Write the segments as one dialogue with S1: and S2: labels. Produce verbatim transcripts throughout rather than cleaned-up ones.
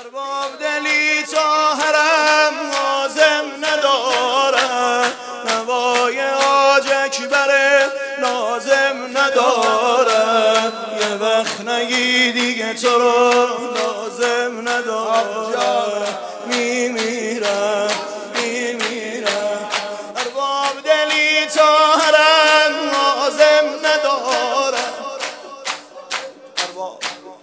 S1: ارباب دلی تا حرم لازم نداره، نوای حاج اکبر لازم نداره، یه وقت نگی دیگه تو رو لازم نداره، میمیرم میمیرم. ارباب دلی تا حرم لازم نداره، ارباب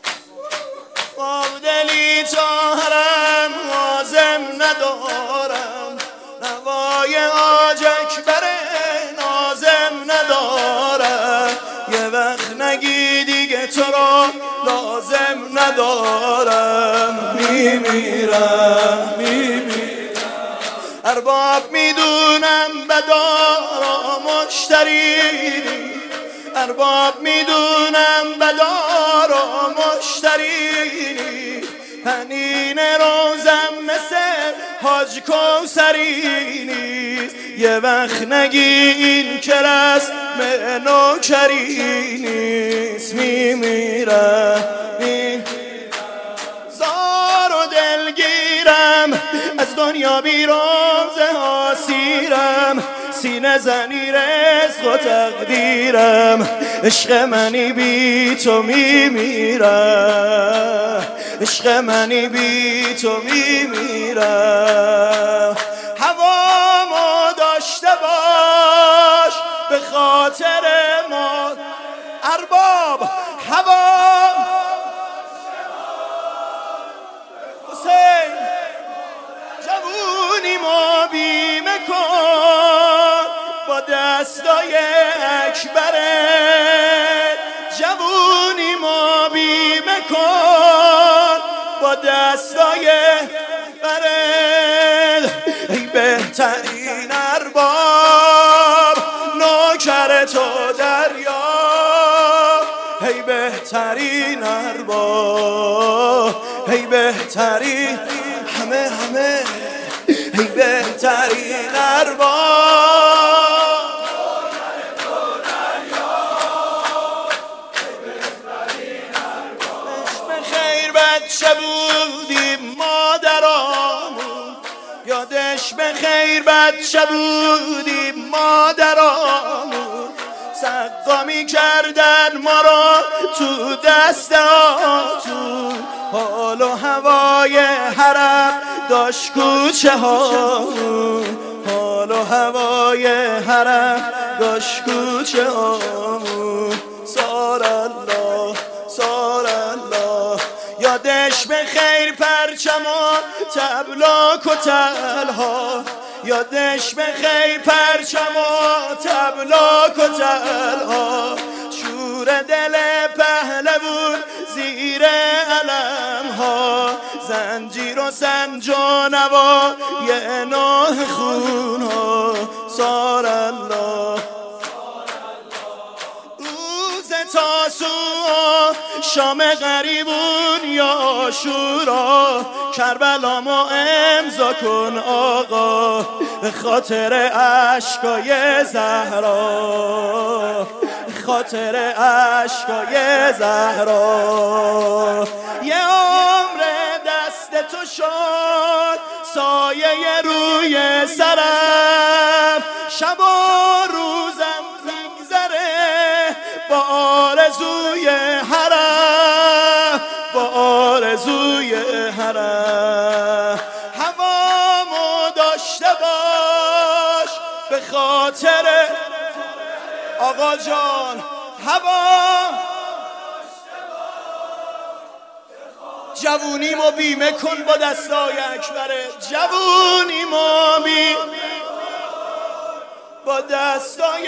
S1: دلی تا حرم لازم ندارم، نوای حاج اکبر لازم ندارم، یه وقت نگی دیگه تو رو لازم ندارم، میمیرم میمیرم. ارباب میدونم بدارا مشتری، ارباب میدونم بدارا مشتری، پنین روزم مثل حاج کوثری نیست، یه وقت نگی این که رسم نوکری نیست، میمیرم می زار و دلگیرم از دنیا بیرون زهاسیرم، سینه زنی رزق و تقدیرم، عشق منی بی تو میمیرم، عشق منی بی تو میمیرم. هوامو داشته باش به خاطر ما، ارباب هوام حسین جوونی ما بیمه کن با دستای اکبرت، جوونی ما بیمه کن با دستای اکبرت، ای بهترین ارباب نوکر تو دریا، ای بهترین ارباب، ای بهترین همه همه، ای بهترین ارباب خیر بچه بودیم مادرامون، یادش به خیر بچه بودیم مادرامون، سقامی کردن ما را تو دست آتون، حال و هوای حرم داشت کوچه هامون، حال و هوای حرم داشت کوچه هامون. سار الله سار الله، یادش به خیر پرچم و تبلاک و تلها، یادش به خیر پرچم و تبلاک و تلها، شور دل پهلوون زیر علم ها، زنجیر و سنج و نوا یه نوح خون ها. سار الله تاسوعا شام غریبون یا شورا، کربلامو امضا کن آقا به خاطر عشقای زهرا، خاطر عشقای زهرا. یه عمر دست تو شد سایه روی سرم، شب و روزم میگذره با آرزوی حرم، با آرزوی حرم. هوامو داشته باش به خاطر آقا جان، هوام جوونیمو بیمه کن با دستای اکبره، جوونیمو بیمه با دستای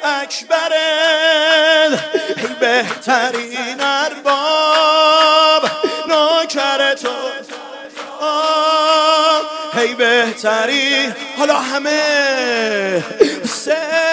S1: اکبرت، ای بهترین ارباب نوکر تو، ای بهترین. حالا همه